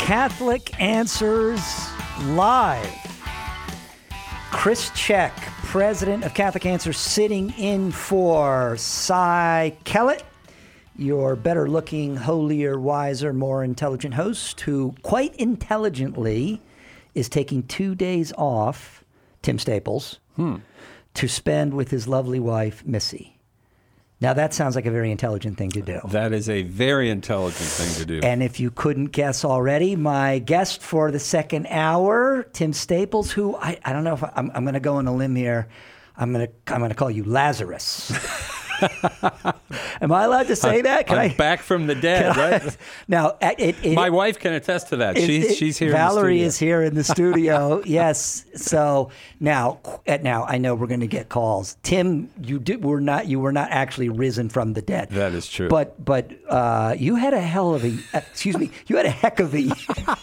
Catholic Answers Live. Chris Check, president of Catholic Answers, sitting in for Cy Kellett, your better-looking, holier, wiser, more intelligent host, who quite intelligently is taking 2 days off, Tim Staples, to spend with his lovely wife, Missy. Now, that sounds like a very intelligent thing to do. That is a very intelligent thing to do. And if you couldn't guess already, my guest for the second hour, Tim Staples, who I don't know if I'm going to go on a limb here. I'm going to call you Lazarus. Am I allowed to say that? I'm back from the dead, right? Now, my wife can attest to that. She's here. Valerie in the studio. is here in the studio. Yes. So now I know we're going to get calls. Tim, you were not actually risen from the dead. That is true. But you had a hell of a you had a heck of a.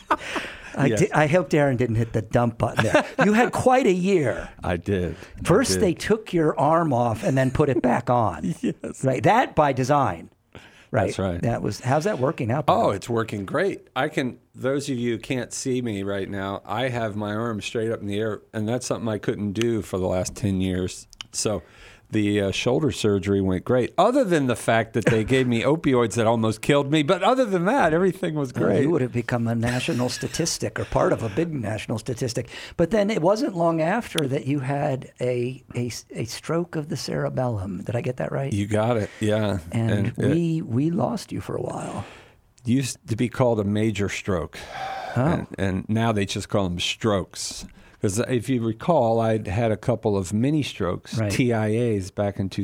Yes. I hope Darren didn't hit the dump button there. You had quite a year. I did. First, they took your arm off and then put it back on. Yes. Right. That by design. Right. That's right. How's that working out? Oh, it's working great. Those of you who can't see me right now, I have my arm straight up in the air, and that's something I couldn't do for the last 10 years. So the shoulder surgery went great, other than the fact that they gave me opioids that almost killed me. But other than that, everything was great. You would have become a national statistic or part of a big national statistic. But then it wasn't long after that you had a stroke of the cerebellum. Did I get that right? You got it, yeah. And we lost you for a while. Used to be called a major stroke. Oh. And now they just call them strokes. Because if you recall, I'd had a couple of mini strokes, right. TIAs, back in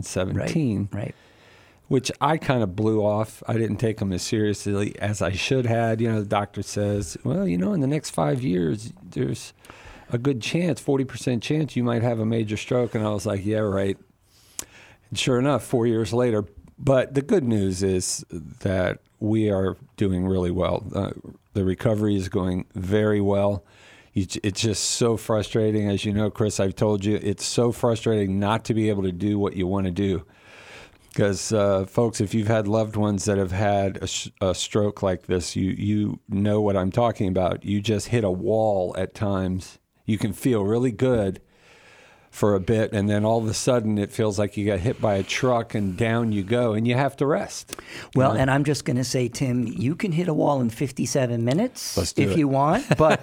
2017, right. which I kind of blew off. I didn't take them as seriously as I should have. The doctor says, well, in the next 5 years, there's a good chance, 40% chance you might have a major stroke. And I was like, yeah, right. And sure enough, 4 years later. But the good news is that we are doing really well. The recovery is going very well. It's just so frustrating. As you know, Chris, I've told you, it's so frustrating not to be able to do what you want to do. Because, folks, if you've had loved ones that have had a stroke like this, you know what I'm talking about. You just hit a wall at times. You can feel really good for a bit, and then all of a sudden it feels like you got hit by a truck and down you go, and you have to rest. Well, and I'm just going to say, Tim, you can hit a wall in 57 minutes if you want, but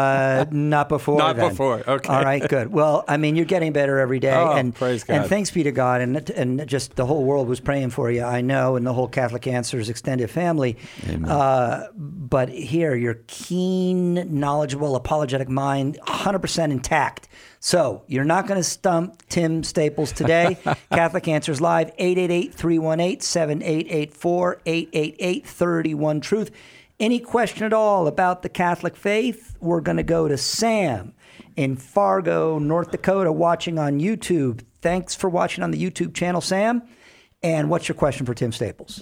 not before Not then. before, okay. All right, good. Well, I mean, you're getting better every day. Oh, and praise God. And thanks be to God, and just the whole world was praying for you, I know, and the whole Catholic Answers extended family. Amen. But here, your keen, knowledgeable, apologetic mind, 100% intact. So you're not going to stump Tim Staples today. Catholic Answers Live, 888-318-7884, 888-31-TRUTH. Any question at all about the Catholic faith, we're going to go to Sam in Fargo, North Dakota, watching on YouTube. Thanks for watching on the YouTube channel, Sam. And what's your question for Tim Staples?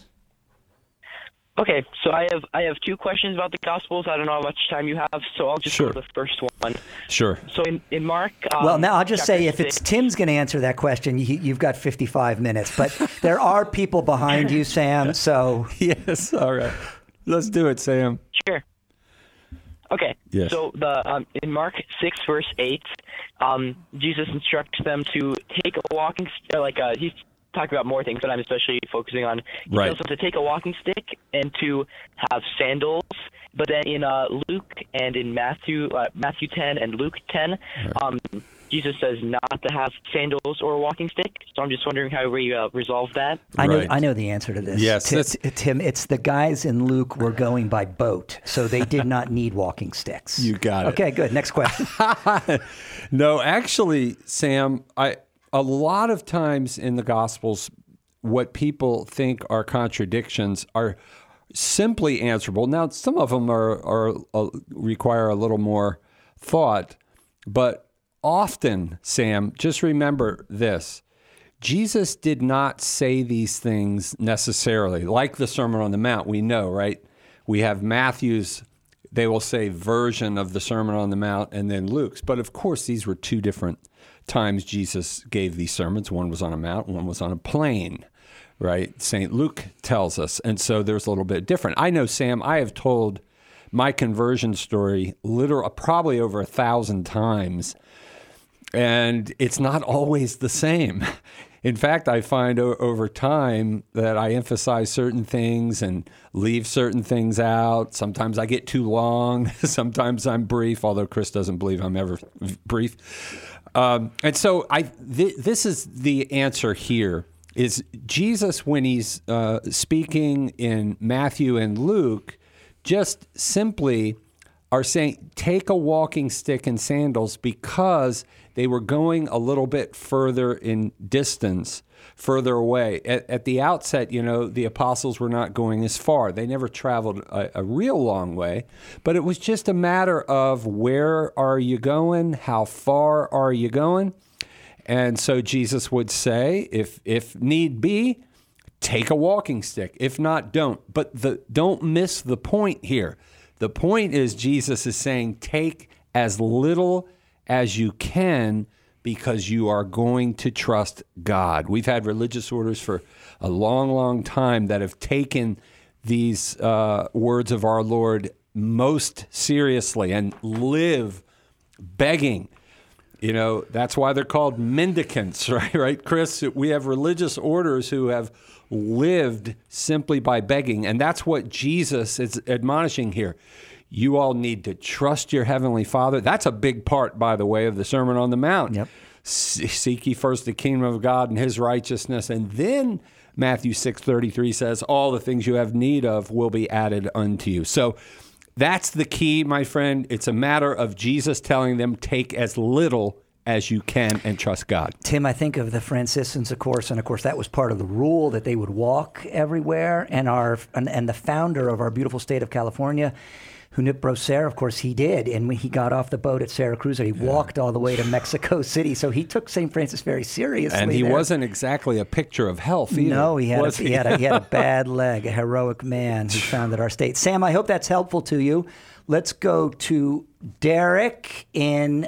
Okay, so I have two questions about the Gospels. I don't know how much time you have, so I'll just go to the first one. Sure. So in Mark... well, now I'll just say, if 6, it's Tim's going to answer that question, you've got 55 minutes. But there are people behind you, Sam, so... Yes, all right. Let's do it, Sam. Sure. Okay, yes. So in Mark 6, verse 8, Jesus instructs them to take a walking... he's talking about more things, but I'm especially focusing on he tells them to take a walking stick and to have sandals. But then in Luke and in Matthew 10 and Luke 10, Jesus says not to have sandals or a walking stick. So I'm just wondering how we resolve that. I know the answer to this. Yes, Tim, it's the guys in Luke were going by boat, so they did not need walking sticks. You got it. Okay, good. Next question. No, actually, Sam, a lot of times in the Gospels, what people think are contradictions are simply answerable. Now, some of them require a little more thought, but often, Sam, just remember this. Jesus did not say these things necessarily, like the Sermon on the Mount. We know, right? We have Matthew's, they will say, version of the Sermon on the Mount, and then Luke's. But of course, these were two different times Jesus gave these sermons. One was on a mount, one was on a plain, right? St. Luke tells us. And so there's a little bit different. I know, Sam, I have told my conversion story probably over 1,000 times, and it's not always the same. In fact, I find over time that I emphasize certain things and leave certain things out. Sometimes I get too long. Sometimes I'm brief, although Chris doesn't believe I'm ever brief. And so this is the answer here, is Jesus, when he's speaking in Matthew and Luke, just simply are saying, take a walking stick and sandals, because they were going a little bit further in distance, further away. At the outset, the apostles were not going as far. They never traveled a real long way, but it was just a matter of, where are you going? How far are you going? And so Jesus would say, if need be, take a walking stick. If not, don't. But don't miss the point here. The point is, Jesus is saying, take as little as you can, because you are going to trust God. We've had religious orders for a long, long time that have taken these words of our Lord most seriously and live begging. That's why they're called mendicants, right, Chris? We have religious orders who have lived simply by begging, and that's what Jesus is admonishing here. You all need to trust your Heavenly Father. That's a big part, by the way, of the Sermon on the Mount. Yep. Seek ye first the kingdom of God and his righteousness, and then Matthew 6:33 says, all the things you have need of will be added unto you. So that's the key, my friend. It's a matter of Jesus telling them, take as little as you can and trust God. Tim, I think of the Franciscans, of course, and of course that was part of the rule, that they would walk everywhere. And the founder of our beautiful state of California, Junipero Serra, of course, he did. And when he got off the boat at Santa Cruz, he walked all the way to Mexico City. So he took St. Francis very seriously. And he wasn't exactly a picture of health either. No, he had a bad leg, a heroic man who founded our state. Sam, I hope that's helpful to you. Let's go to Derek in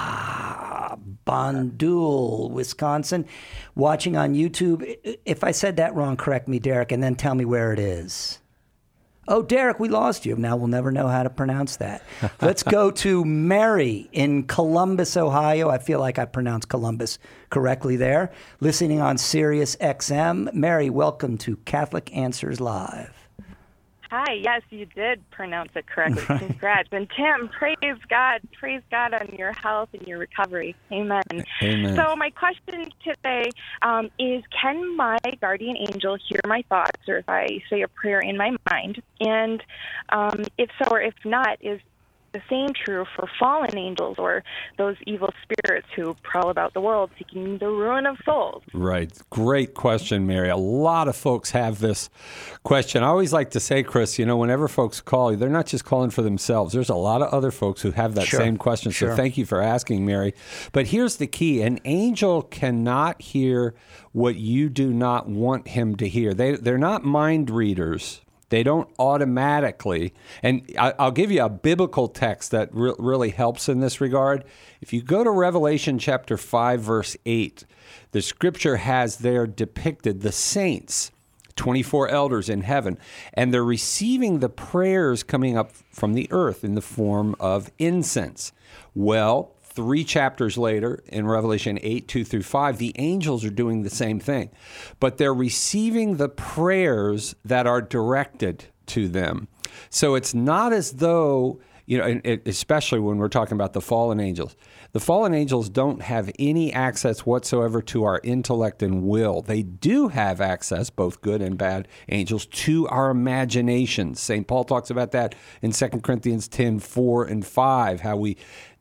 Bondul, Wisconsin, watching on YouTube. If I said that wrong, correct me, Derek, and then tell me where it is. Oh, Derek, we lost you. Now we'll never know how to pronounce that. Let's go to Mary in Columbus, Ohio. I feel like I pronounced Columbus correctly there. Listening on Sirius XM. Mary, welcome to Catholic Answers Live. Hi, yes, you did pronounce it correctly. Right. Congrats. And Tim, praise God on your health and your recovery. Amen. Amen. So my question today is, can my guardian angel hear my thoughts, or if I say a prayer in my mind? And if so or if not, is the same true for fallen angels, or those evil spirits who prowl about the world seeking the ruin of souls? Right. Great question, Mary. A lot of folks have this question. I always like to say, Chris, whenever folks call you, they're not just calling for themselves. There's a lot of other folks who have that same question. Sure. So thank you for asking, Mary. But here's the key. An angel cannot hear what you do not want him to hear. They're not mind readers. They don't automatically, and I'll give you a biblical text that really helps in this regard. If you go to Revelation chapter 5, verse 8, the scripture has there depicted the saints, 24 elders in heaven, and they're receiving the prayers coming up from the earth in the form of incense. Well, 3 chapters later, in Revelation 8, 2 through 5, the angels are doing the same thing. But they're receiving the prayers that are directed to them. So it's not as though, especially when we're talking about the fallen angels. The fallen angels don't have any access whatsoever to our intellect and will. They do have access, both good and bad angels, to our imaginations. St. Paul talks about that in 2 Corinthians 10, 4 and 5, how we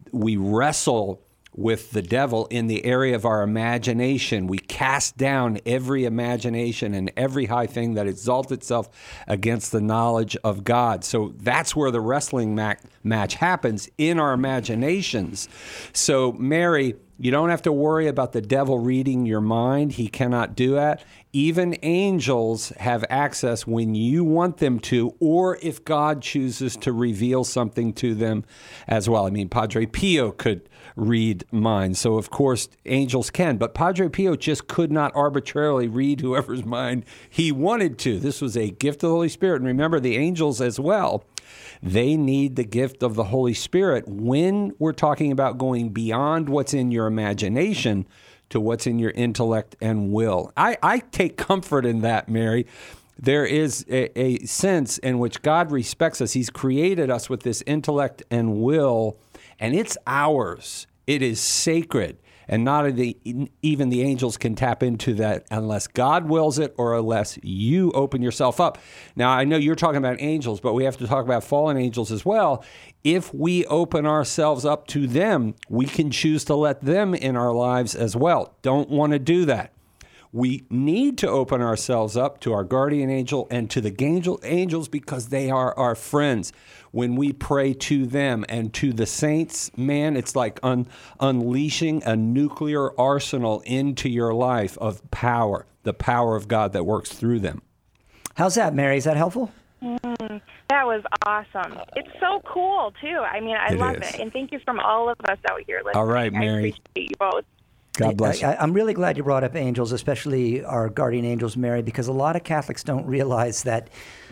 wrestle with the devil in the area of our imagination. We cast down every imagination and every high thing that exalts itself against the knowledge of God. So that's where the wrestling match happens, in our imaginations. So, Mary, you don't have to worry about the devil reading your mind. He cannot do that. Even angels have access when you want them to, or if God chooses to reveal something to them as well. I mean, Padre Pio could read minds, so of course angels can, but Padre Pio just could not arbitrarily read whoever's mind he wanted to. This was a gift of the Holy Spirit. And remember, the angels as well, they need the gift of the Holy Spirit when we're talking about going beyond what's in your imagination to what's in your intellect and will. I take comfort in that, Mary. There is a sense in which God respects us. He's created us with this intellect and will, and it's ours. It is sacred. And not even the angels can tap into that unless God wills it or unless you open yourself up. Now, I know you're talking about angels, but we have to talk about fallen angels as well. If we open ourselves up to them, we can choose to let them in our lives as well. Don't want to do that. We need to open ourselves up to our guardian angel and to the angels because they are our friends. When we pray to them and to the saints, man, it's like unleashing a nuclear arsenal into your life of power, the power of God that works through them. How's that, Mary? Is that helpful? That was awesome. It's so cool, too. I mean, I love it. And thank you from all of us out here listening. All right, Mary. I appreciate you both. God bless you. I'm really glad you brought up angels, especially our guardian angels, Mary, because a lot of Catholics don't realize that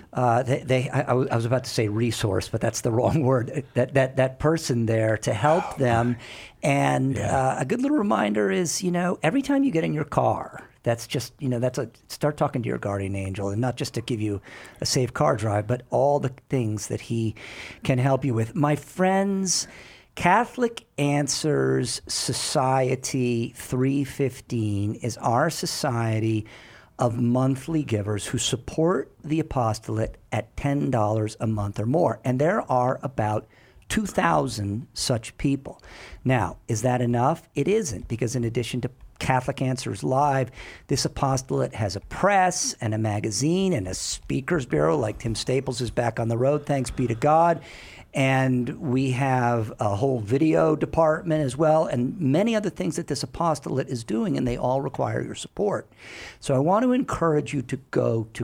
I was about to say resource, but that's the wrong word. That person there to help them, and a good little reminder is, every time you get in your car, that's just, start talking to your guardian angel, and not just to give you a safe car drive, but all the things that he can help you with. My friends, Catholic Answers Society 315 is our society of monthly givers who support the apostolate at $10 a month or more. And there are about 2,000 such people. Now, is that enough? It isn't, because in addition to Catholic Answers Live, this apostolate has a press and a magazine and a speakers bureau, like Tim Staples is back on the road, thanks be to God. And we have a whole video department as well, and many other things that this apostolate is doing, and they all require your support. So I want to encourage you to go to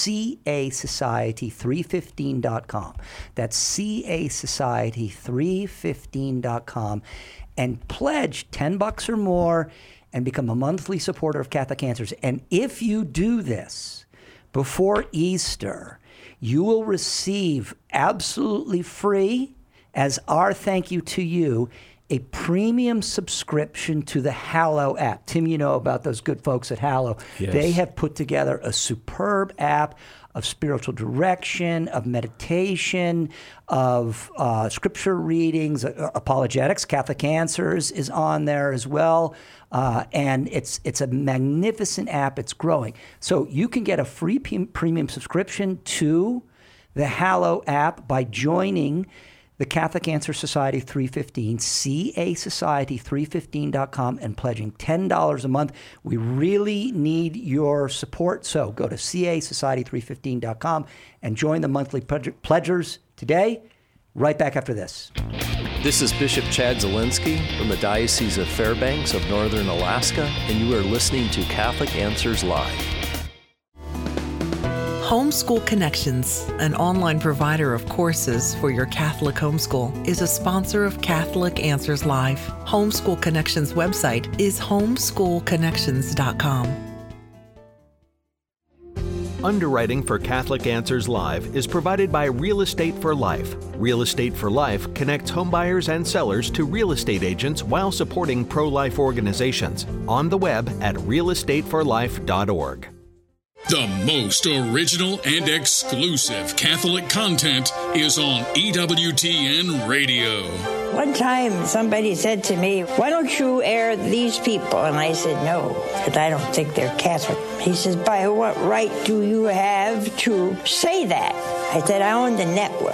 casociety315.com. That's casociety315.com and pledge $10 or more and become a monthly supporter of Catholic Answers. And if you do this before Easter, you will receive absolutely free, as our thank you to you, a premium subscription to the Hallow app. Tim, you know about those good folks at Hallow. Yes. They have put together a superb app of spiritual direction, of meditation, of scripture readings, apologetics. Catholic Answers is on there as well. And it's a magnificent app. It's growing. So you can get a free premium subscription to the Hallow app by joining the Catholic Answer Society 315, casociety315.com, and pledging $10 a month. We really need your support, so go to casociety315.com and join the monthly pledgers today. Right back after this. This is Bishop Chad Zielinski from the Diocese of Fairbanks of Northern Alaska, and you are listening to Catholic Answers Live. Homeschool Connections, an online provider of courses for your Catholic homeschool, is a sponsor of Catholic Answers Live. Homeschool Connections' website is homeschoolconnections.com. Underwriting for Catholic Answers Live is provided by Real Estate for Life. Real Estate for Life connects homebuyers and sellers to real estate agents while supporting pro-life organizations. On the web at realestateforlife.org. The most original and exclusive Catholic content is on EWTN Radio. One time somebody said to me, "Why don't you air these people?" And I said, "No, because I don't think they're Catholic." He says, "By what right do you have to say that?" I said, "I own the network."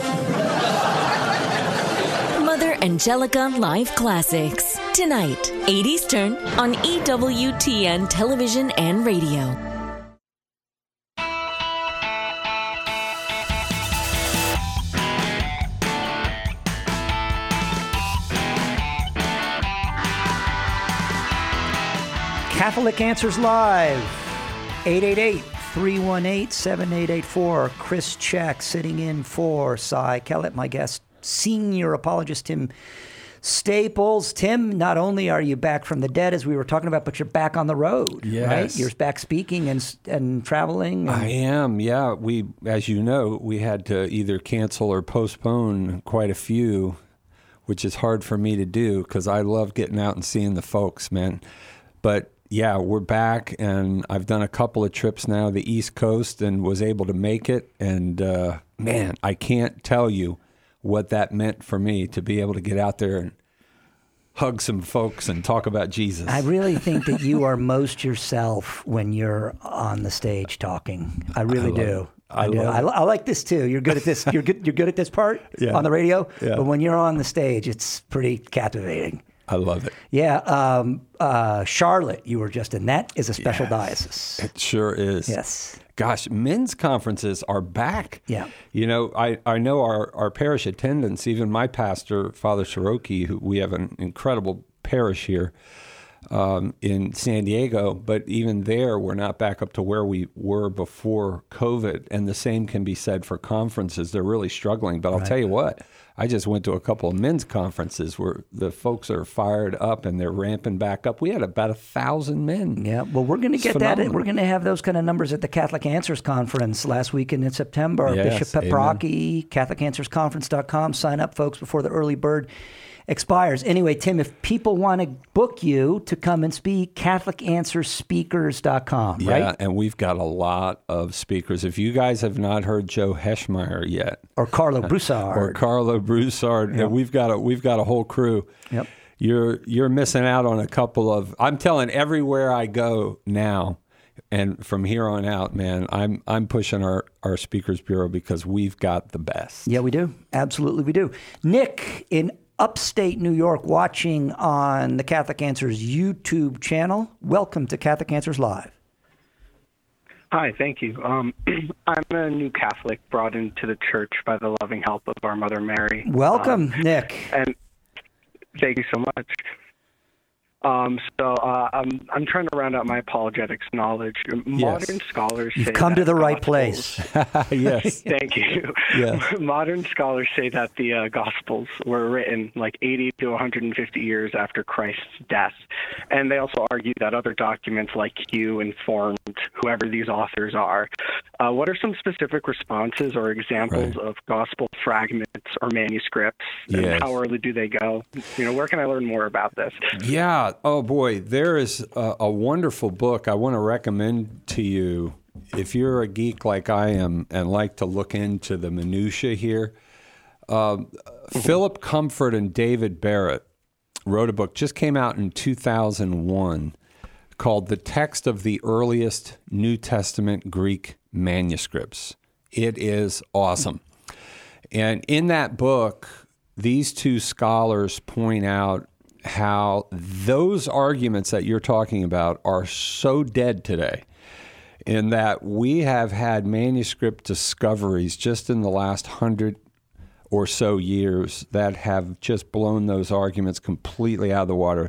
Mother Angelica Live Classics. Tonight, 8 Eastern on EWTN Television and Radio. Catholic Answers Live. 888-318-7884. Chris Check sitting in for Cy Kellett, my guest, senior apologist Tim Staples. Tim, not only are you back from the dead, as we were talking about, but you're back on the road, right? You're back speaking and traveling. I am, yeah. We, as you know, we had to either cancel or postpone quite a few, which is hard for me to do because I love getting out and seeing the folks, man. But yeah, we're back, and I've done a couple of trips now to the East Coast and was able to make it. And man, I can't tell you what that meant for me to be able to get out there and hug some folks and talk about Jesus. I really think that you are most yourself when you're on the stage talking. I really do. I like this too. You're good at this. You're good at this part on the radio. Yeah. But when you're on the stage, it's pretty captivating. I love it. Yeah. Charlotte, you were just in. That is a special diocese. It sure is. Yes. Gosh, men's conferences are back. Yeah. You know, I know our parish attendants, even my pastor, Father Soroki, who we have an incredible parish here in San Diego, but even there, we're not back up to where we were before COVID. And the same can be said for conferences. They're really struggling. But I'll tell you what, I just went to a couple of men's conferences where the folks are fired up and they're ramping back up. We had about 1,000 men. Yeah, well, we're going to get that. We're going to have those kind of numbers at the Catholic Answers Conference last weekend in September. Yes, Bishop Peprocki, CatholicAnswersConference.com. Sign up, folks, before the early bird expires. Anyway, Tim, if people want to book you to come and speak, CatholicAnswersSpeakers.com, right? Yeah, and we've got a lot of speakers. If you guys have not heard Joe Heschmeyer yet, or Carlo Broussard, yep. we've got a whole crew. Yep. You're missing out on a couple of. I'm telling everywhere I go now, and from here on out, man, I'm pushing our speakers bureau because we've got the best. Yeah, we do. Absolutely, we do. Nick in upstate New York, watching on the Catholic Answers YouTube channel. Welcome to Catholic Answers Live. Hi, thank you. I'm a new Catholic brought into the church by the loving help of our Mother Mary. Welcome, Nick. And thank you so much. I'm trying to round out my apologetics knowledge. Modern scholars say you've come to the right place. Yes. Thank you. Yes. Modern scholars say that the Gospels were written like 80 to 150 years after Christ's death. And they also argue that other documents like Q informed whoever these authors are. What are some specific responses or examples of Gospel fragments or manuscripts? And how early do they go? Where can I learn more about this? Yeah. Oh, boy, there is a wonderful book I want to recommend to you if you're a geek like I am and like to look into the minutia here. Philip Comfort and David Barrett wrote a book, just came out in 2001, called The Text of the Earliest New Testament Greek Manuscripts. It is awesome. And in that book, these two scholars point out how those arguments that you're talking about are so dead today, in that we have had manuscript discoveries just in the last 100 or so years that have just blown those arguments completely out of the water.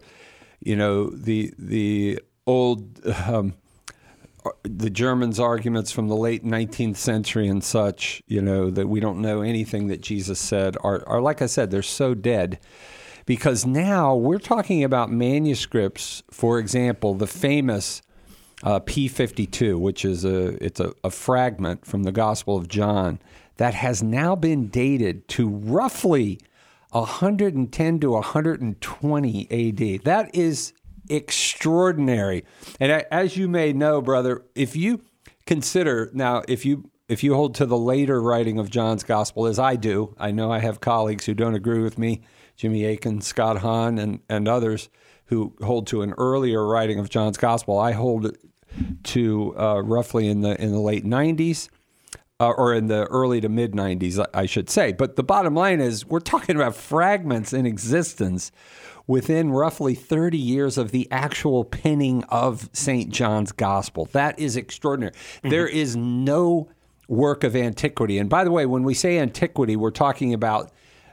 The old the Germans' arguments from the late 19th century and such, that we don't know anything that Jesus said are like I said, they're so dead. Because now we're talking about manuscripts, for example, the famous P52, which is a fragment from the Gospel of John that has now been dated to roughly 110 to 120 AD. That is extraordinary. And as you may know, brother, if you consider now, if you hold to the later writing of John's Gospel, as I do, I know I have colleagues who don't agree with me, Jimmy Akin, Scott Hahn, and others who hold to an earlier writing of John's Gospel. I hold to roughly in the late 90s, or in the early to mid 90s, I should say. But the bottom line is we're talking about fragments in existence within roughly 30 years of the actual penning of St. John's Gospel. That is extraordinary. Mm-hmm. There is no work of antiquity. And by the way, when we say antiquity, we're talking about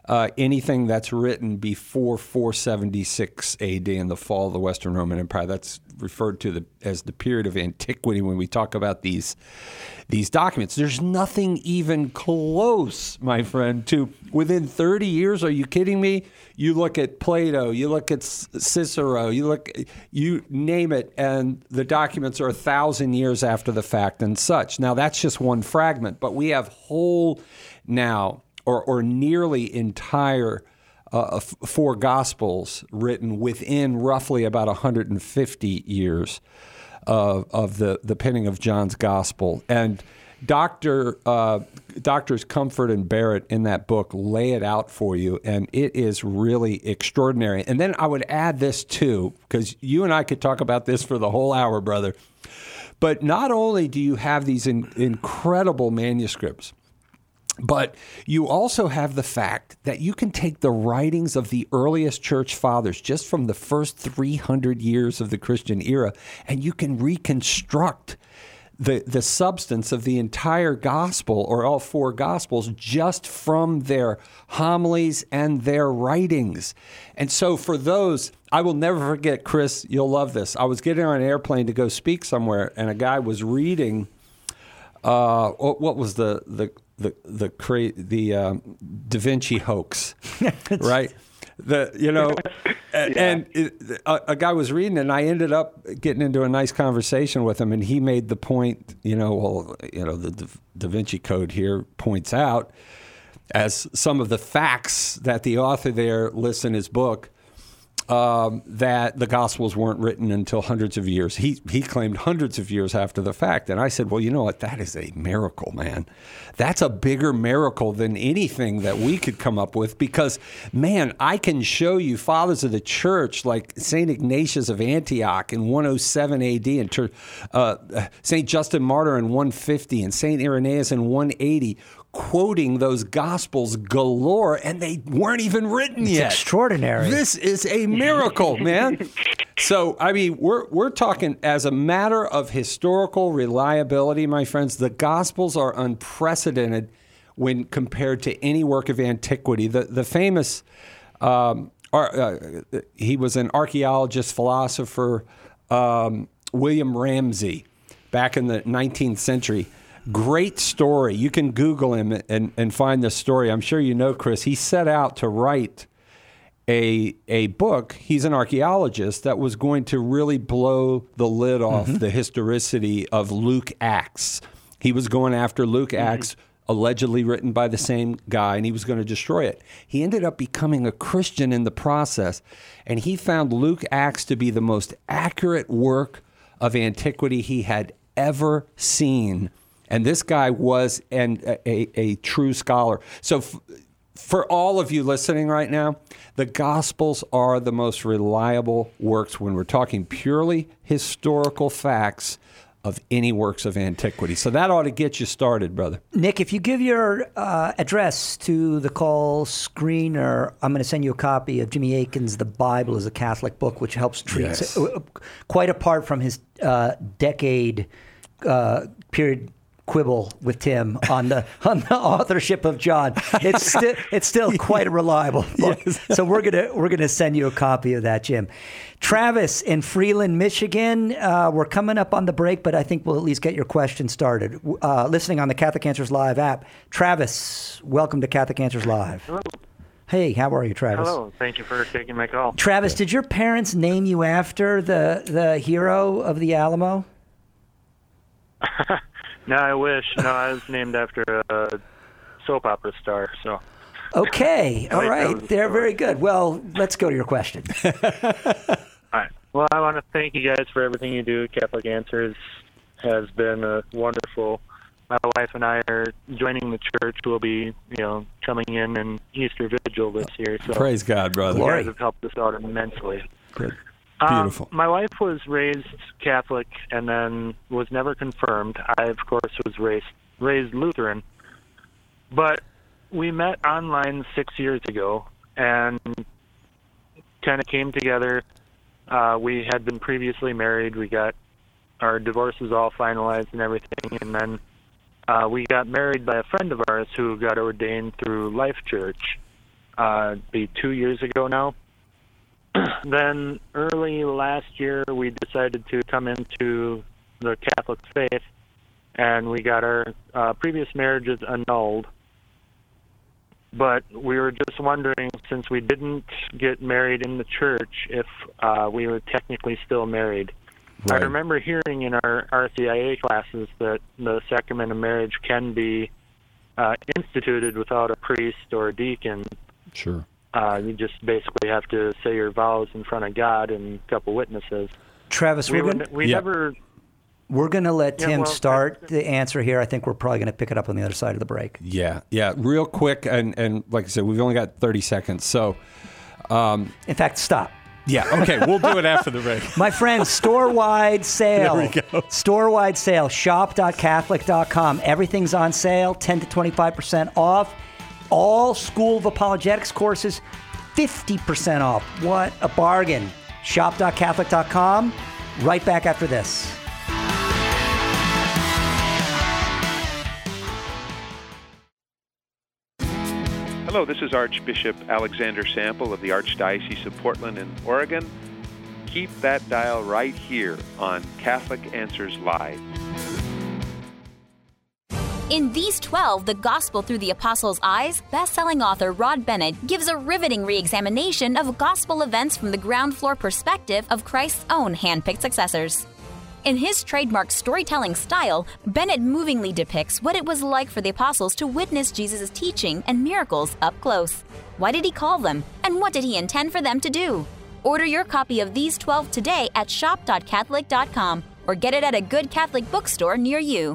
anything that's written before 476 AD in the fall of the Western Roman Empire. That's referred to as the period of antiquity when we talk about these documents. There's nothing even close, my friend, to within 30 years. Are you kidding me? You look at Plato, you look at Cicero, you name it, and the documents are 1,000 years after the fact and such. Now, that's just one fragment, but we have whole now, or nearly entire four Gospels written within roughly about 150 years of the penning of John's Gospel. And Doctors Comfort and Barrett in that book lay it out for you, and it is really extraordinary. And then I would add this too, because you and I could talk about this for the whole hour, brother. But not only do you have these incredible manuscripts, but you also have the fact that you can take the writings of the earliest church fathers just from the first 300 years of the Christian era, and you can reconstruct the substance of the entire gospel, or all four gospels, just from their homilies and their writings. And so for those, I will never forget, Chris, you'll love this. I was getting on an airplane to go speak somewhere, and a guy was reading, what was the Da Vinci hoax, right? And a guy was reading, and I ended up getting into a nice conversation with him, and he made the point, the Da Vinci Code here points out as some of the facts that the author there lists in his book, that the Gospels weren't written until hundreds of years. He claimed hundreds of years after the fact. And I said, well, you know what? That is a miracle, man. That's a bigger miracle than anything that we could come up with, because, man, I can show you fathers of the church like St. Ignatius of Antioch in 107 AD, and St. Justin Martyr in 150, and St. Irenaeus in 180, quoting those Gospels galore, and they weren't even written yet. It's extraordinary. This is a miracle, man. So, I mean, we're talking as a matter of historical reliability, my friends. The Gospels are unprecedented when compared to any work of antiquity. The famous, he was an archaeologist, philosopher, William Ramsay, back in the 19th century. Great story. You can Google him and find this story. I'm sure you know, Chris. He set out to write a book. He's an archaeologist that was going to really blow the lid off the historicity of Luke Acts. He was going after Luke Acts, allegedly written by the same guy, and he was going to destroy it. He ended up becoming a Christian in the process, and he found Luke Acts to be the most accurate work of antiquity he had ever seen. And this guy was a true scholar. So for all of you listening right now, the Gospels are the most reliable works when we're talking purely historical facts of any works of antiquity. So that ought to get you started, brother. Nick, if you give your address to the call screener, I'm going to send you a copy of Jimmy Akin's The Bible is a Catholic Book, which helps treat, quite apart from his decade period quibble with Tim on the authorship of John. It's still quite a reliable book. Yes. So we're gonna send you a copy of that, Jim. Travis in Freeland, Michigan. We're coming up on the break, but I think we'll at least get your question started. Listening on the Catholic Answers Live app. Travis, welcome to Catholic Answers Live. Hello. Hey, how are you, Travis? Hello. Thank you for taking my call. Travis, did your parents name you after the hero of the Alamo? No, I wish. No, I was named after a soap opera star. So. Okay. All right. They're very good. Well, let's go to your question. All right. Well, I want to thank you guys for everything you do. Catholic Answers has been wonderful. My wife and I are joining the church. We'll be, coming in Easter Vigil this year. So praise God, brother. You guys have helped us out immensely. Good. Beautiful. My wife was raised Catholic and then was never confirmed. I, of course, was raised Lutheran. But we met online 6 years ago and kind of came together. We had been previously married. We got our divorces all finalized and everything. And then we got married by a friend of ours who got ordained through Life Church. be 2 years ago now. Then early last year, we decided to come into the Catholic faith, and we got our previous marriages annulled. But we were just wondering, since we didn't get married in the church, if we were technically still married. Right. I remember hearing in our RCIA classes that the sacrament of marriage can be instituted without a priest or a deacon. Sure. You just basically have to say your vows in front of God and a couple witnesses. Travis, we're going to let Tim start the answer here. I think we're probably going to pick it up on the other side of the break. Yeah, real quick, and like I said, we've only got 30 seconds. So, in fact, stop. Yeah, okay, we'll do it after the break. My friends, store-wide sale. There we go. Store-wide sale, shop.catholic.com. Everything's on sale, 10 to 25% off. All School of Apologetics courses, 50% off. What a bargain. Shop.catholic.com. Right back after this. Hello, this is Archbishop Alexander Sample of the Archdiocese of Portland in Oregon. Keep that dial right here on Catholic Answers Live. In These 12, The Gospel Through the Apostles' Eyes, best-selling author Rod Bennett gives a riveting re-examination of gospel events from the ground floor perspective of Christ's own hand-picked successors. In his trademark storytelling style, Bennett movingly depicts what it was like for the apostles to witness Jesus' teaching and miracles up close. Why did he call them, and what did he intend for them to do? Order your copy of These 12 today at shop.catholic.com or get it at a good Catholic bookstore near you.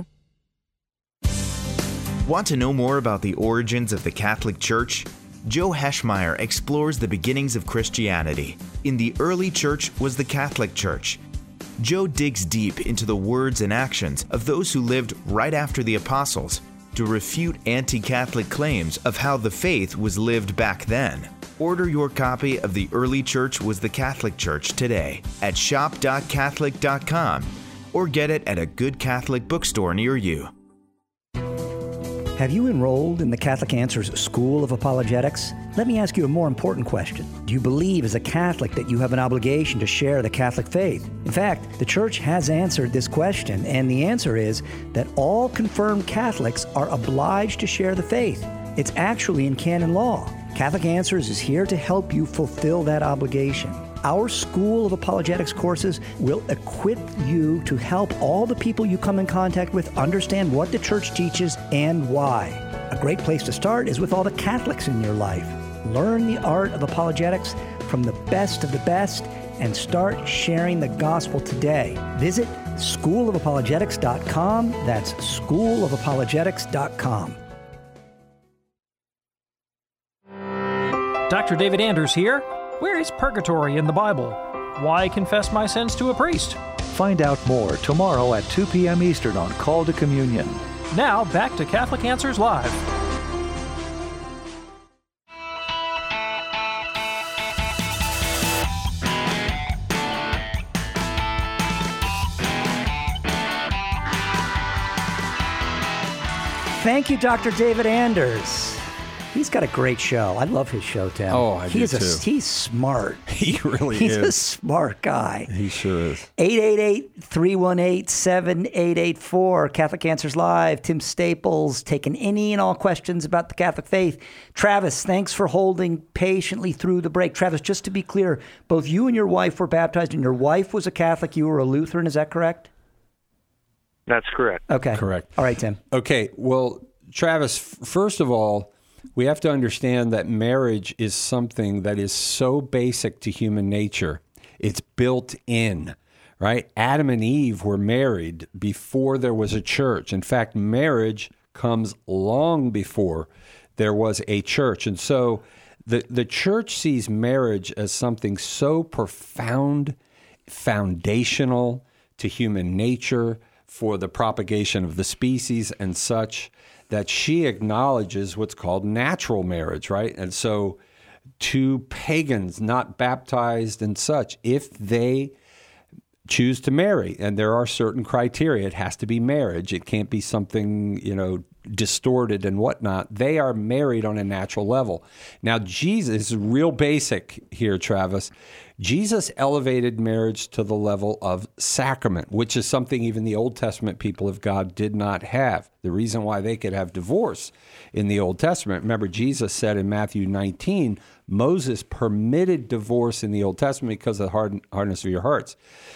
Want to know more about the origins of the Catholic Church? Joe Heschmeyer explores the beginnings of Christianity. In the early church was the Catholic Church. Joe digs deep into the words and actions of those who lived right after the apostles to refute anti-Catholic claims of how the faith was lived back then. Order your copy of The Early Church Was the Catholic Church today at shop.catholic.com or get it at a good Catholic bookstore near you. Have you enrolled in the Catholic Answers School of Apologetics? Let me ask you a more important question. Do you believe as a Catholic that you have an obligation to share the Catholic faith? In fact, the Church has answered this question, and the answer is that all confirmed Catholics are obliged to share the faith. It's actually in canon law. Catholic Answers is here to help you fulfill that obligation. Our School of Apologetics courses will equip you to help all the people you come in contact with understand what the Church teaches and why. A great place to start is with all the Catholics in your life. Learn the art of apologetics from the best of the best and start sharing the gospel today. Visit schoolofapologetics.com. That's schoolofapologetics.com. Dr. David Anders here. Where is purgatory in the Bible? Why confess my sins to a priest? Find out more tomorrow at 2 p.m. Eastern on Call to Communion. Now, back to Catholic Answers Live. Thank you, Dr. David Anders. He's got a great show. I love his show, Tim. Oh, I do too. He's smart. He really He's is. a smart guy. He sure is. 888-318-7884. Catholic Answers Live. Tim Staples taking any and all questions about the Catholic faith. Travis, thanks for holding patiently through the break. Travis, just to be clear, both you and your wife were baptized, and your wife was a Catholic. You were a Lutheran. Is that correct? That's correct. Okay. Correct. All right, Tim. Okay. Well, Travis, first of all, we have to understand that marriage is something that is so basic to human nature. It's built in, right? Adam and Eve were married before there was a church. In fact, marriage comes long before there was a church. And so the church sees marriage as something so profound, foundational to human nature, for the propagation of the species and such, that she acknowledges what's called natural marriage, right? And so two pagans not baptized and such, if they choose to marry, and there are certain criteria, it has to be marriage. It can't be something, distorted and whatnot. They are married on a natural level. Now, Jesus is real basic here, Travis. Jesus elevated marriage to the level of sacrament, which is something even the Old Testament people of God did not have. The reason why they could have divorce in the Old Testament, remember Jesus said in Matthew 19, Moses permitted divorce in the Old Testament because of the hardness of your hearts.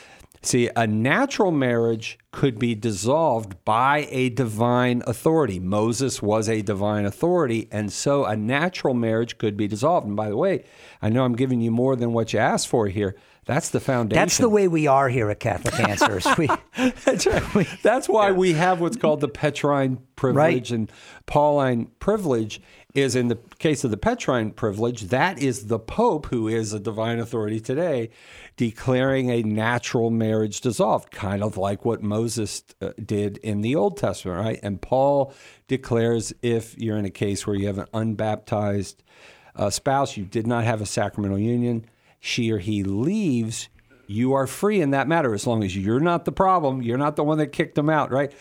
See, a natural marriage could be dissolved by a divine authority. Moses was a divine authority, and so a natural marriage could be dissolved. And by the way, I know I'm giving you more than what you asked for here. That's the foundation. That's the way we are here at Catholic Answers. That's right. That's why we have what's called the Petrine privilege, and Pauline privilege is, in the case of the Petrine privilege, that is the Pope, who is a divine authority today, declaring a natural marriage dissolved, kind of like what Moses did in the Old Testament, right? And Paul declares if you're in a case where you have an unbaptized spouse, you did not have a sacramental union, she or he leaves, you are free in that matter, as long as you're not the problem, you're not the one that kicked them out, right?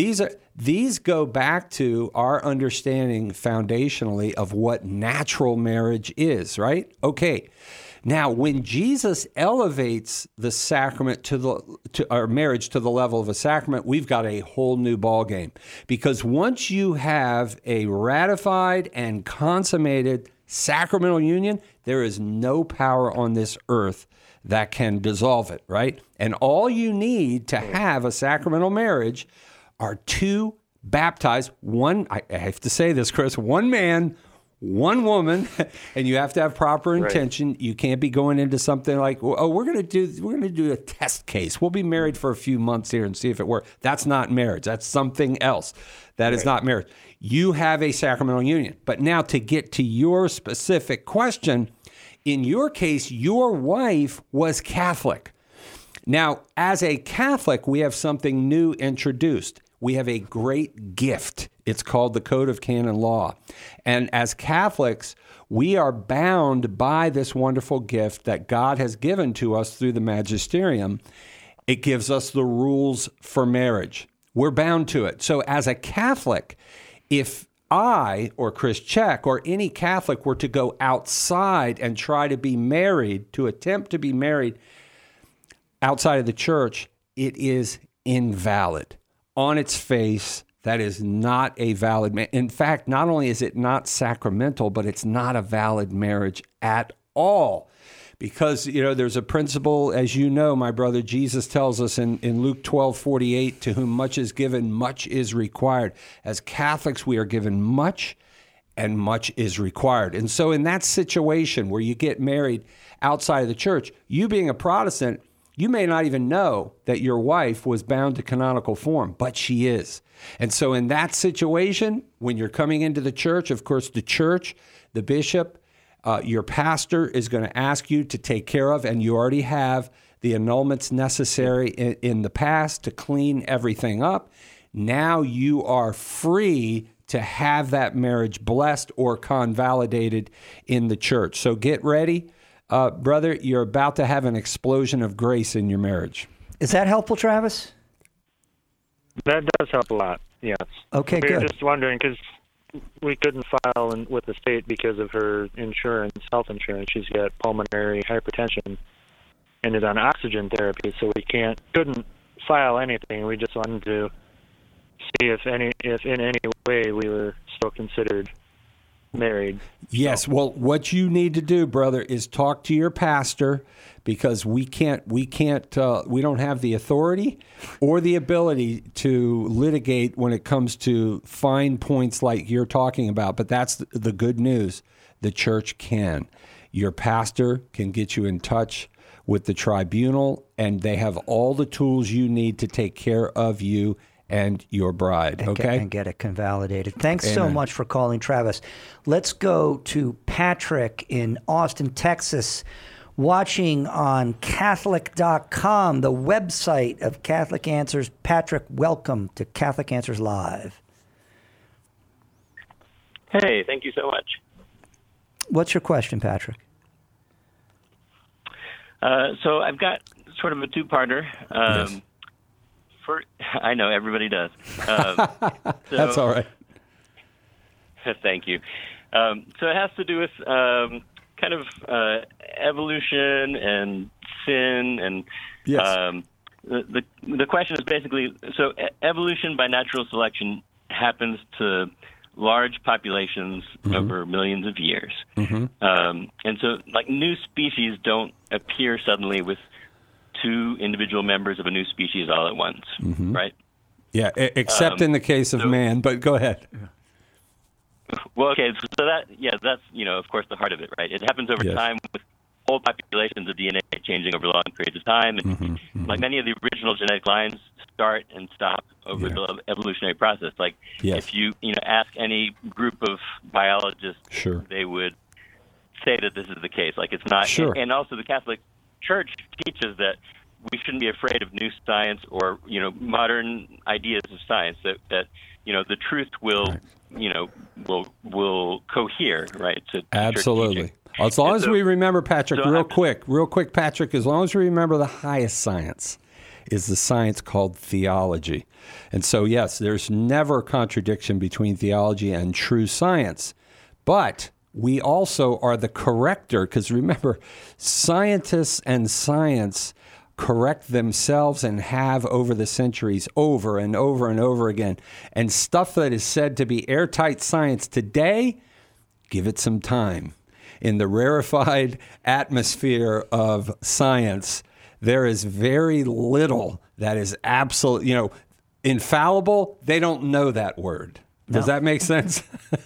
These go back to our understanding foundationally of what natural marriage is, right? Okay. Now, when Jesus elevates the sacrament to our marriage to the level of a sacrament, we've got a whole new ballgame. Because once you have a ratified and consummated sacramental union, there is no power on this earth that can dissolve it, right? And all you need to have a sacramental marriage are two baptized, one, I have to say this, Chris, one man, one woman, and you have to have proper intention. Right. You can't be going into something like, oh, we're going to do a test case. We'll be married for a few months here and see if it works. That's not marriage. That's something else. That is not marriage. You have a sacramental union. But now to get to your specific question, in your case, your wife was Catholic. Now, as a Catholic, we have something new introduced. We have a great gift. It's called the Code of Canon Law. And as Catholics, we are bound by this wonderful gift that God has given to us through the magisterium. It gives us the rules for marriage. We're bound to it. So as a Catholic, if I or Chris Check or any Catholic were to go outside and try to be married, to attempt to be married outside of the church, it is invalid. On its face, that is not a valid marriage. In fact, not only is it not sacramental, but it's not a valid marriage at all. Because, there's a principle, as you know, my brother, Jesus tells us in Luke 12:48, to whom much is given, much is required. As Catholics, we are given much, and much is required. And so in that situation where you get married outside of the church, you being a Protestant, you may not even know that your wife was bound to canonical form, but she is. And so in that situation, when you're coming into the church, of course, the church, the bishop, your pastor is going to ask you to take care of, and you already have the annulments necessary in the past to clean everything up. Now you are free to have that marriage blessed or convalidated in the church. So get ready. Brother, you're about to have an explosion of grace in your marriage. Is that helpful, Travis? That does help a lot, yes. Okay, we good. We're just wondering, because we couldn't file with the state because of her insurance, health insurance. She's got pulmonary hypertension and is on oxygen therapy, so we couldn't file anything. We just wanted to see if in any way we were still considered married. Yes. Well, what you need to do, brother, is talk to your pastor, because we don't have the authority or the ability to litigate when it comes to fine points like you're talking about. But that's the good news. The church can. Your pastor can get you in touch with the tribunal, and they have all the tools you need to take care of you and your bride, and get it convalidated. Thanks so much for calling, Travis. Let's go to Patrick in Austin, Texas, watching on Catholic.com, the website of Catholic Answers. Patrick, welcome to Catholic Answers Live. Hey, thank you so much. What's your question, Patrick? So I've got sort of a two-parter. Yes. I know everybody does. That's all right. Thank you. So it has to do with kind of evolution and sin, and yes. The question is basically, so evolution by natural selection happens to large populations over millions of years. And so, like, new species don't appear suddenly with two individual members of a new species all at once, right? Yeah, except in the case of man, but go ahead. Well, okay, so that's, of course, the heart of it, right? It happens over time with whole populations of DNA changing over long periods of time. And like many of the original genetic lines start and stop over the evolutionary process. Like if you ask any group of biologists, they would say that this is the case. Like it's not. And also the Catholic Church teaches that we shouldn't be afraid of new science or, modern ideas of science, that the truth will, will cohere, right? To absolutely. As long as we remember, Patrick, real quick, Patrick, as long as we remember the highest science is the science called theology. And so, yes, there's never a contradiction between theology and true science. But we also are the corrector, because remember, scientists and science correct themselves and have over the centuries over and over and over again. And stuff that is said to be airtight science today, give it some time. In the rarefied atmosphere of science, there is very little that is absolute, infallible. They don't know that word. Does that make sense?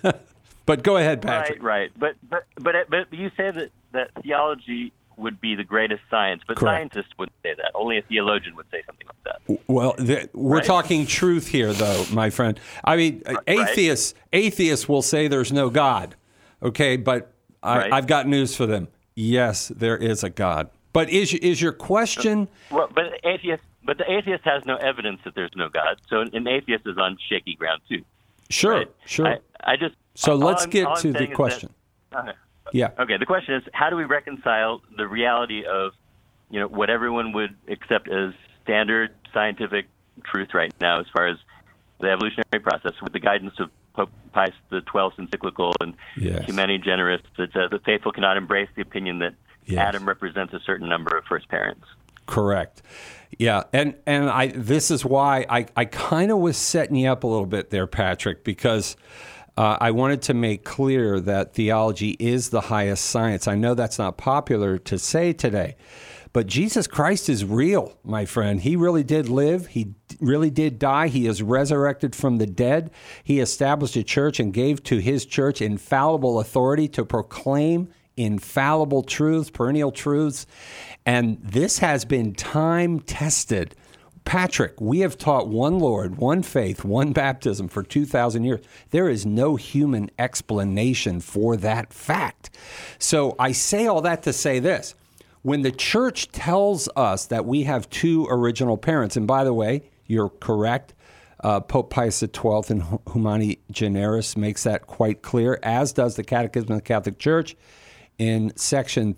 But go ahead, Patrick. Right. But you say that theology would be the greatest science, but correct. Scientists wouldn't say that. Only a theologian would say something like that. Well, we're talking truth here, though, my friend. I mean, atheists will say there's no God, okay? But I've got news for them. Yes, there is a God. But is your question? Well, but the atheist has no evidence that there's no God. So an atheist is on shaky ground too. Sure, right? sure. So let's get to the question. Yeah. Okay. The question is, how do we reconcile the reality of, what everyone would accept as standard scientific truth right now, as far as the evolutionary process, with the guidance of Pope Pius XII's encyclical and Humani Generis, that says the faithful cannot embrace the opinion that Adam represents a certain number of first parents. Correct. Yeah, and this is why I kind of was setting you up a little bit there, Patrick, because I wanted to make clear that theology is the highest science. I know that's not popular to say today, but Jesus Christ is real, my friend. He really did live. He really did die. He is resurrected from the dead. He established a church and gave to his church infallible authority to proclaim infallible truths, perennial truths. And this has been time tested. Patrick, we have taught one Lord, one faith, one baptism for 2,000 years. There is no human explanation for that fact. So I say all that to say this. When the church tells us that we have two original parents, and by the way, you're correct, Pope Pius XII in Humani Generis makes that quite clear, as does the Catechism of the Catholic Church in section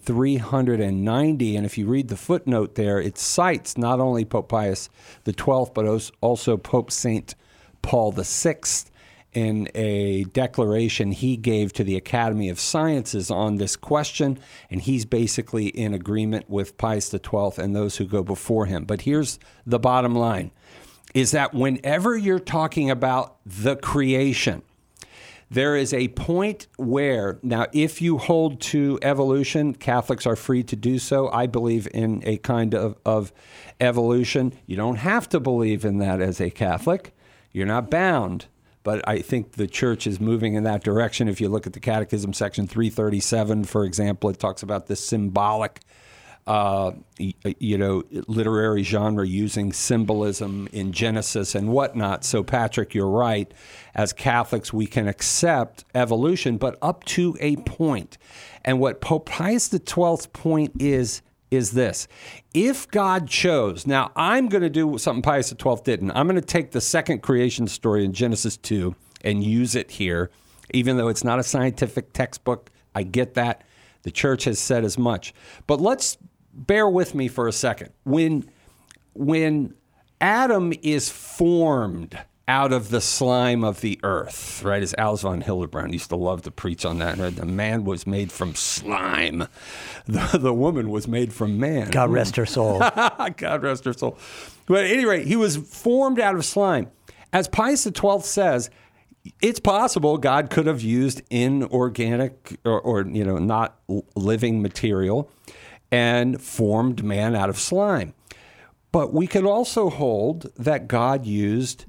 390. And if you read the footnote there, it cites not only Pope Pius XII, but also Pope St. Paul VI in a declaration he gave to the Academy of Sciences on this question. And he's basically in agreement with Pius XII and those who go before him. But here's the bottom line, is that whenever you're talking about the creation, there is a point where, now, if you hold to evolution, Catholics are free to do so. I believe in a kind of evolution. You don't have to believe in that as a Catholic. You're not bound. But I think the church is moving in that direction. If you look at the Catechism, section 337, for example, it talks about this symbolic literary genre using symbolism in Genesis and whatnot. So, Patrick, you're right. As Catholics, we can accept evolution, but up to a point. And what Pope Pius XII's point is this. If God chose, now I'm going to do something Pius XII didn't. I'm going to take the second creation story in Genesis 2 and use it here, even though it's not a scientific textbook. I get that. The church has said as much. But let's bear with me for a second. When Adam is formed out of the slime of the earth, right? As Alice von Hildebrand used to love to preach on that. Right? The man was made from slime. The woman was made from man. God rest her soul. God rest her soul. But at any rate, he was formed out of slime. As Pius XII says, it's possible God could have used inorganic or not living material and formed man out of slime. But we can also hold that God used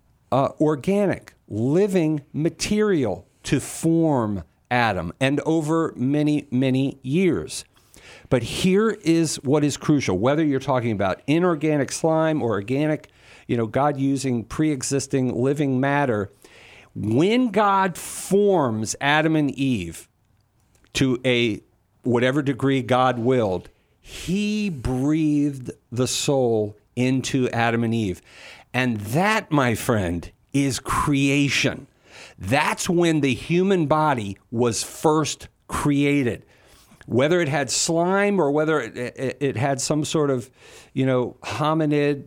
organic, living material to form Adam, and over many, many years. But here is what is crucial, whether you're talking about inorganic slime or organic, God using pre-existing living matter. When God forms Adam and Eve to a whatever degree God willed, he breathed the soul into Adam and Eve. And that, my friend, is creation. That's when the human body was first created. Whether it had slime or whether it had some sort of, hominid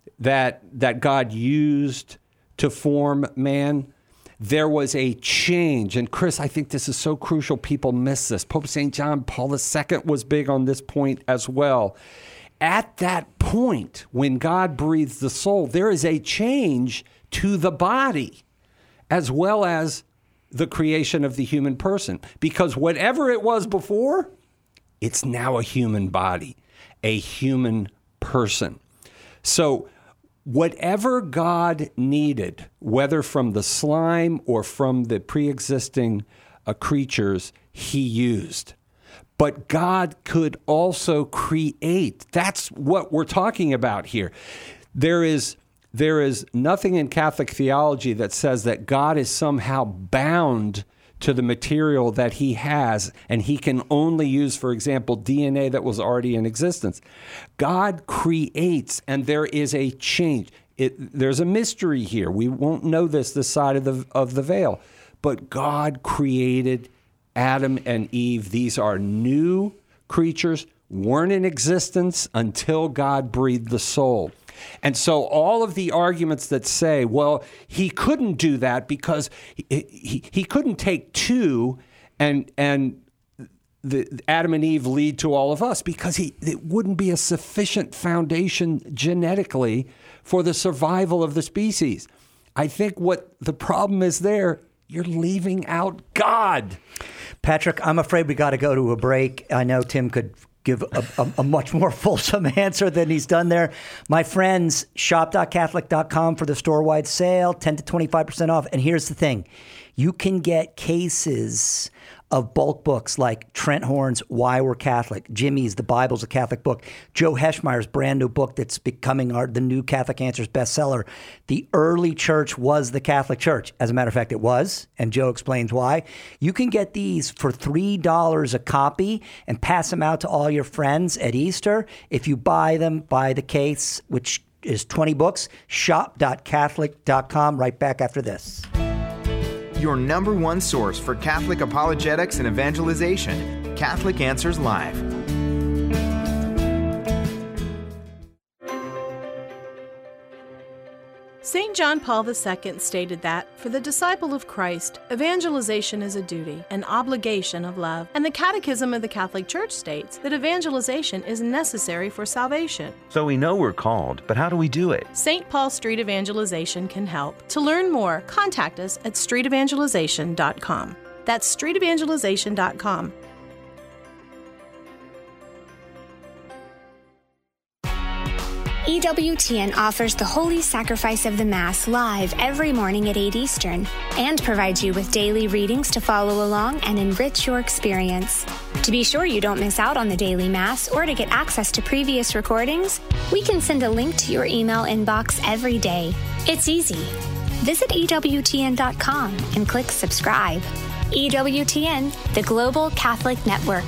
that God used to form man, there was a change. And Chris, I think this is so crucial. People miss this. Pope St. John Paul II was big on this point as well. At that point, when God breathes the soul, there is a change to the body as well as the creation of the human person. Because whatever it was before, it's now a human body, a human person. So whatever God needed, whether from the slime or from the pre-existing creatures, he used. But God could also create. That's what we're talking about here. There is nothing in Catholic theology that says that God is somehow bound to the material that he has, and he can only use, for example, DNA that was already in existence. God creates, and there is a change. There's a mystery here. We won't know this side of the veil. But God created Adam and Eve. These are new creatures, weren't in existence until God breathed the soul. And so all of the arguments that say, well, he couldn't do that because he couldn't take two and the Adam and Eve lead to all of us, because it wouldn't be a sufficient foundation genetically for the survival of the species. I think what the problem is there, you're leaving out God. Patrick, I'm afraid we got to go to a break. I know Tim could give a much more fulsome answer than he's done there. My friends, shop.catholic.com for the store-wide sale, 10 to 25% off. And here's the thing. You can get cases of bulk books like Trent Horn's Why We're Catholic, Jimmy's The Bible's a Catholic Book, Joe Heschmeyer's brand new book that's becoming the new Catholic Answers bestseller. The early church was the Catholic Church. As a matter of fact, it was, and Joe explains why. You can get these for $3 a copy and pass them out to all your friends at Easter. If you buy them, buy the case, which is 20 books, shop.catholic.com. Right back after this. Your number one source for Catholic apologetics and evangelization, Catholic Answers Live. St. John Paul II stated that, for the disciple of Christ, evangelization is a duty, an obligation of love. And the Catechism of the Catholic Church states that evangelization is necessary for salvation. So we know we're called, but how do we do it? St. Paul Street Evangelization can help. To learn more, contact us at streetevangelization.com. That's streetevangelization.com. EWTN offers the Holy Sacrifice of the Mass live every morning at 8 Eastern and provides you with daily readings to follow along and enrich your experience. To be sure you don't miss out on the daily Mass or to get access to previous recordings, we can send a link to your email inbox every day. It's easy. Visit EWTN.com and click subscribe. EWTN, the Global Catholic Network.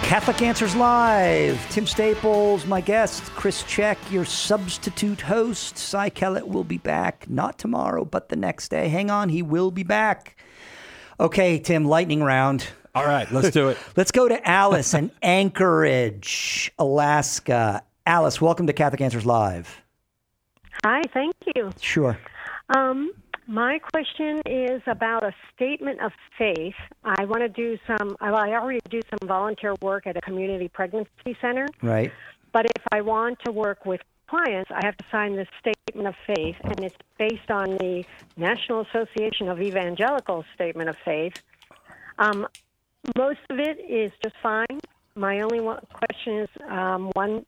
Catholic Answers Live. Tim Staples, my guest. Chris Check, your substitute host. Cy Kellett will be back, not tomorrow, but the next day. Hang on, he will be back. Okay, Tim, lightning round. All right, let's do it. Let's go to Alice in Anchorage, Alaska. Alice, welcome to Catholic Answers Live. Hi, thank you. Sure. My question is about a statement of faith. I want to do I already do some volunteer work at a community pregnancy center. Right. But if I want to work with clients, I have to sign this statement of faith, and it's based on the National Association of Evangelicals Statement of Faith. Most of it is just fine. My only question is one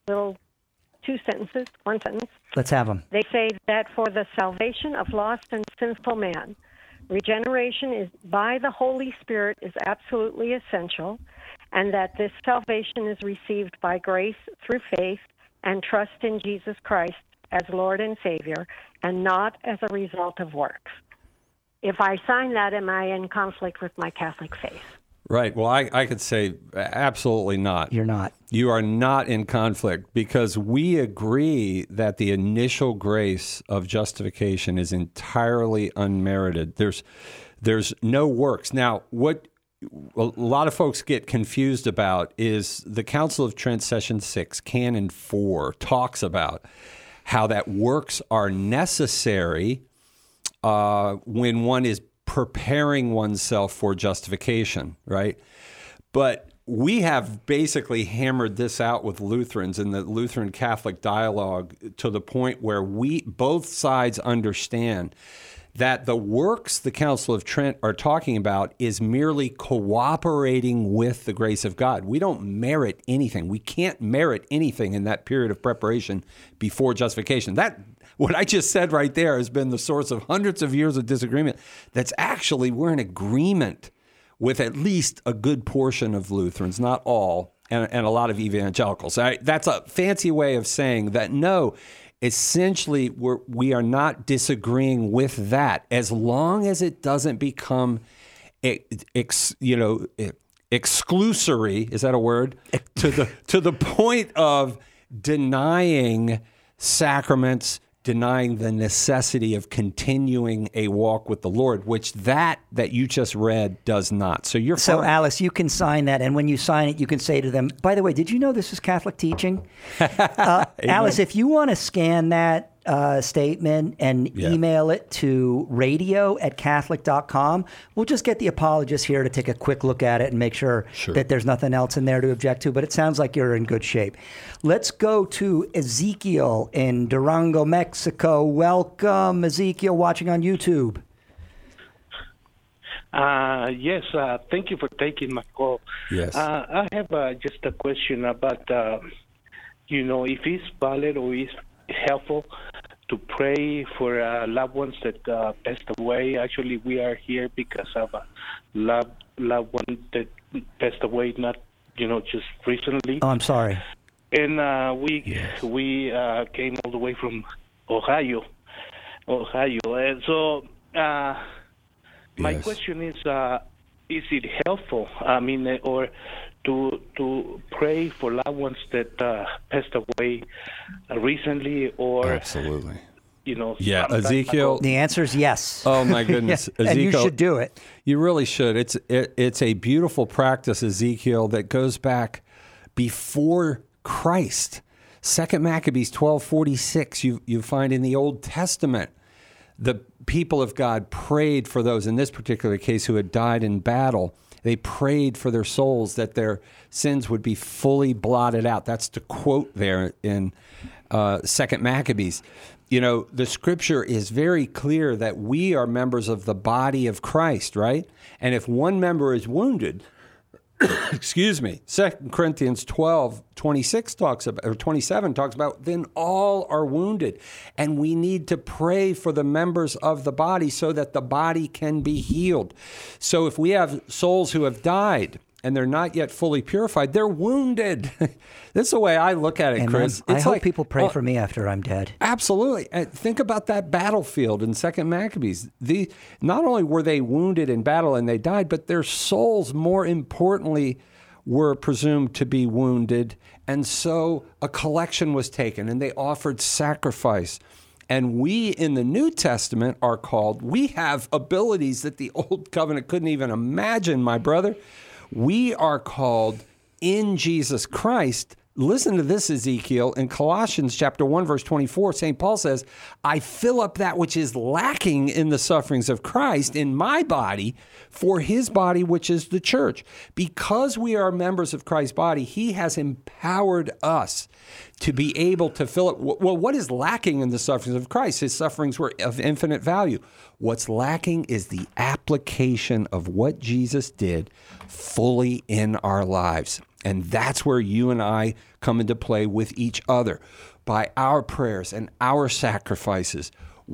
sentence. Let's have them. They say that for the salvation of lost and sinful man, regeneration is by the Holy Spirit is absolutely essential, and that this salvation is received by grace through faith and trust in Jesus Christ as Lord and Savior, and not as a result of works. If I sign that, am I in conflict with my Catholic faith? Right. Well, I could say absolutely not. You're not. You are not in conflict, because we agree that the initial grace of justification is entirely unmerited. There's no works. Now, what a lot of folks get confused about is the Council of Trent Session 6, Canon 4, talks about how that works are necessary when one is preparing oneself for justification, right? But we have basically hammered this out with Lutherans in the Lutheran Catholic dialogue to the point where both sides understand that the works the Council of Trent are talking about is merely cooperating with the grace of God. We don't merit anything. We can't merit anything in that period of preparation before justification. What I just said right there has been the source of hundreds of years of disagreement. We're in agreement with at least a good portion of Lutherans, not all, and a lot of evangelicals. That's a fancy way of saying that, no, essentially we are not disagreeing with that, as long as it doesn't become, exclusory, is that a word? To the point of denying sacraments, denying the necessity of continuing a walk with the Lord, which that you just read does not. So you're fine. Alice, you can sign that, and when you sign it, you can say to them, by the way, did you know this is Catholic teaching? Alice, if you want to scan that statement and email it to radio@catholic.com, we'll just get the apologist here to take a quick look at it and make sure that there's nothing else in there to object to, but it sounds like you're in good shape. Let's go to Ezekiel in Durango, Mexico. Welcome, Ezekiel, watching on YouTube. Yes, thank you for taking my call. Yes. I have just a question about, if it's valid or it's helpful to pray for loved ones that passed away. Actually, we are here because of a loved one that passed away, not, just recently. Oh, I'm sorry. And we came all the way from Ohio. And so my question is it helpful? Or to pray for loved ones that passed away recently, or absolutely, Ezekiel. The answer is yes. Oh my goodness, Ezekiel, and you should do it. You really should. It's a beautiful practice, Ezekiel, that goes back before Christ. 2 Maccabees 12:46. You find in the Old Testament, the people of God prayed for those, in this particular case, who had died in battle. They prayed for their souls, that their sins would be fully blotted out. That's the quote there in 2 Maccabees. The scripture is very clear that we are members of the body of Christ, right? And if one member is wounded, 2 Corinthians 12:26 talks about, or 27 talks about, then all are wounded. And we need to pray for the members of the body so that the body can be healed. So if we have souls who have died and they're not yet fully purified, they're wounded. That's the way I look at it, Amen. Chris. I hope people pray for me after I'm dead. Absolutely. And think about that battlefield in 2 Maccabees. Not only were they wounded in battle and they died, but their souls, more importantly, were presumed to be wounded. And so a collection was taken, and they offered sacrifice. And we in the New Testament are called, we have abilities that the Old Covenant couldn't even imagine, my brother. We are called in Jesus Christ. Listen to this, Ezekiel. In Colossians chapter 1, verse 24, St. Paul says, I fill up that which is lacking in the sufferings of Christ in my body for his body, which is the church. Because we are members of Christ's body, he has empowered us to be able to fill it. Well, what is lacking in the sufferings of Christ? His sufferings were of infinite value. What's lacking is the application of what Jesus did fully in our lives. And that's where you and I come into play with each other. By our prayers and our sacrifices,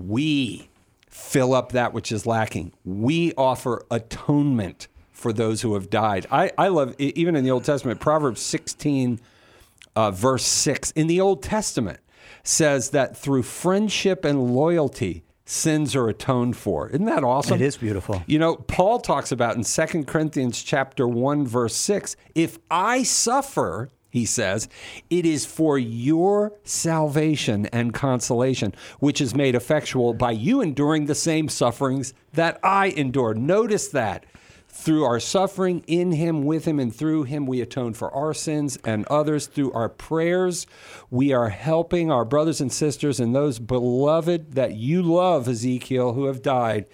we fill up that which is lacking. We offer atonement for those who have died. I love, even in the Old Testament, Proverbs 16, verse 6, in the Old Testament, says that through friendship and loyalty, sins are atoned for. Isn't that awesome? It is beautiful. You know, Paul talks about in 2 Corinthians chapter 1, verse 6, if I suffer, he says, it is for your salvation and consolation, which is made effectual by you enduring the same sufferings that I endured. Notice that. Through our suffering in him, with him, and through him, we atone for our sins and others. Through our prayers, we are helping our brothers and sisters and those beloved that you love, Ezekiel, who have died.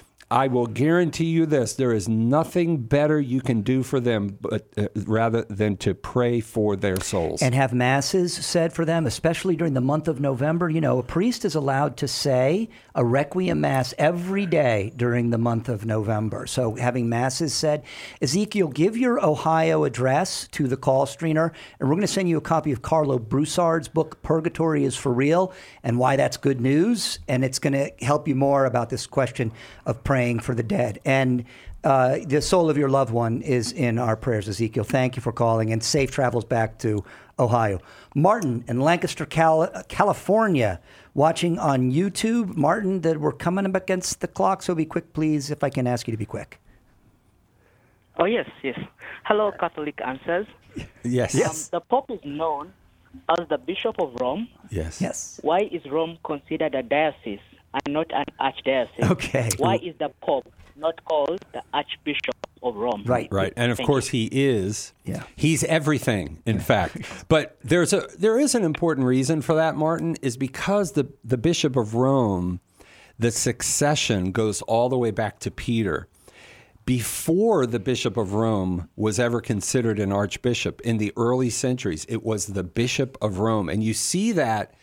I will guarantee you this, there is nothing better you can do for them but rather than to pray for their souls. And have masses said for them, especially during the month of November. You know, a priest is allowed to say a requiem mass every day during the month of November. So having masses said. Ezekiel, give your Ohio address to the call screener, and we're going to send you a copy of Carlo Broussard's book, Purgatory is for Real, and why that's good news. And it's going to help you more about this question of praying for the dead. And the soul of your loved one is in our prayers, Ezekiel. Thank you for calling, and safe travels back to Ohio. Martin in Lancaster, California, watching on YouTube. Martin, that we're coming up against the clock, so be quick, please, if I can ask you to be quick. Oh, yes. Hello, Catholic Answers. Yes. The Pope is known as the Bishop of Rome. Yes. Why is Rome considered a diocese and not an archdiocese? Okay. Why is the Pope not called the Archbishop of Rome? Right. And of course he is. Yeah. He's everything, in fact. But there is an important reason for that, Martin, is because the Bishop of Rome, the succession goes all the way back to Peter. Before the Bishop of Rome was ever considered an archbishop, in the early centuries, it was the Bishop of Rome. And you see that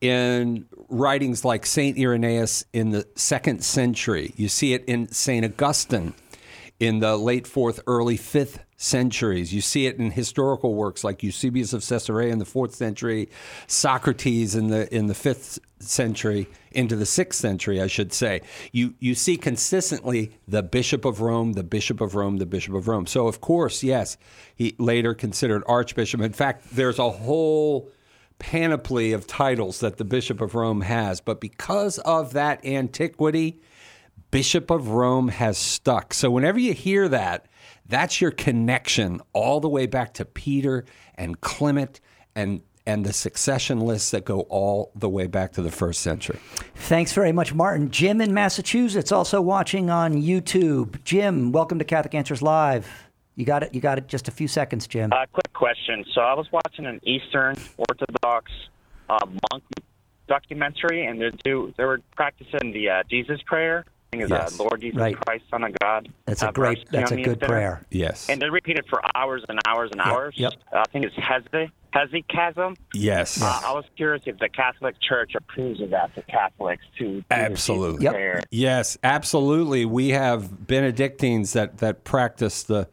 in writings like St. Irenaeus in the 2nd century. You see it in St. Augustine in the late 4th, early 5th centuries. You see it in historical works like Eusebius of Caesarea in the 4th century, Socrates in the 5th century, into the 6th century, I should say. You see consistently the Bishop of Rome, the Bishop of Rome, the Bishop of Rome. So, of course, yes, he later considered Archbishop. In fact, there's a whole panoply of titles that the Bishop of Rome has. But because of that antiquity, Bishop of Rome has stuck. So whenever you hear that, that's your connection all the way back to Peter and Clement and the succession lists that go all the way back to the 1st century. Thanks very much, Martin. Jim in Massachusetts, also watching on YouTube. Jim, welcome to Catholic Answers Live. You got it. Just a few seconds, Jim. Quick question. So I was watching an Eastern Orthodox monk documentary, and they were practicing the Jesus prayer. I think it's Lord Jesus Christ, Son of God. That's a good prayer. Yes. And they repeat it for hours and hours and hours. Yep. I think it's hesychasm. Yes. I was curious if the Catholic Church approves of that for Catholics to do absolutely. Jesus prayer. Yes, absolutely. We have Benedictines that practice the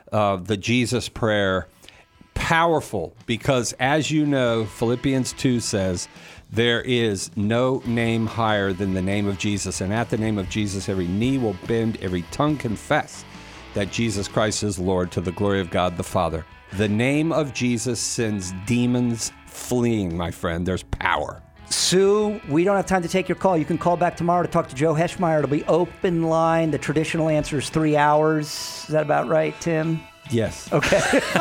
Jesus prayer. Powerful, because as you know, Philippians 2 says, there is no name higher than the name of Jesus. And at the name of Jesus, every knee will bend, every tongue confess that Jesus Christ is Lord, to the glory of God the Father. The name of Jesus sends demons fleeing, my friend. There's power. Sue, we don't have time to take your call. You can call back tomorrow to talk to Joe Heschmeyer. It'll be open line. The traditional answer is 3 hours. Is that about right, Tim? Yes. Okay.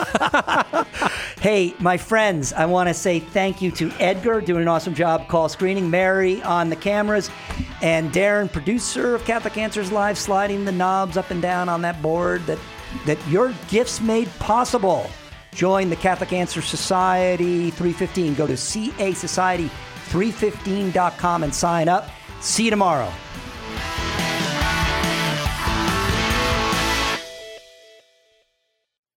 Hey, my friends, I want to say thank you to Edgar, doing an awesome job call screening, Mary on the cameras, and Darren, producer of Catholic Answers Live, sliding the knobs up and down on that board that your gifts made possible. Join the Catholic Answer Society 315. Go to casociety315.com and sign up. See you tomorrow.